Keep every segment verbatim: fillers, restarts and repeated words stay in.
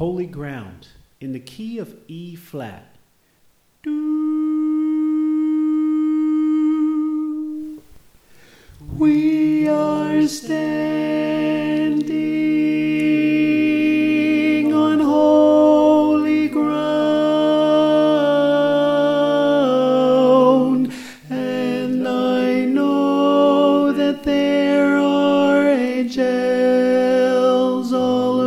Holy Ground in the key of E flat. We are standing on holy ground, and I know that there are angels all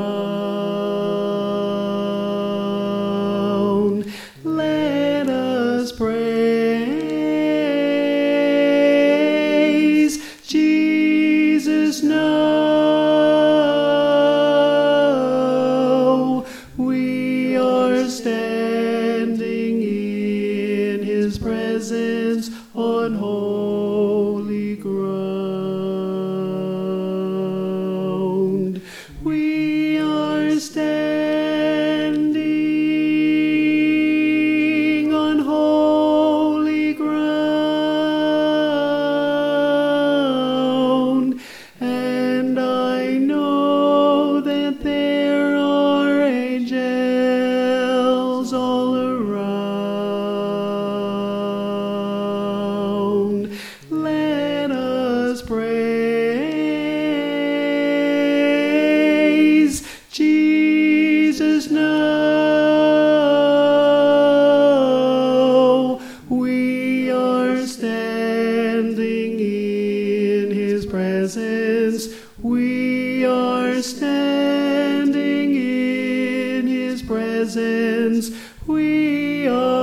around. Let us praise Jesus now. We are standing in His presence on holy ground. We are standing on holy ground, and I know that there are angels all around. Let us praise Jesus now. We are standing in His presence. We are standing in His presence. We are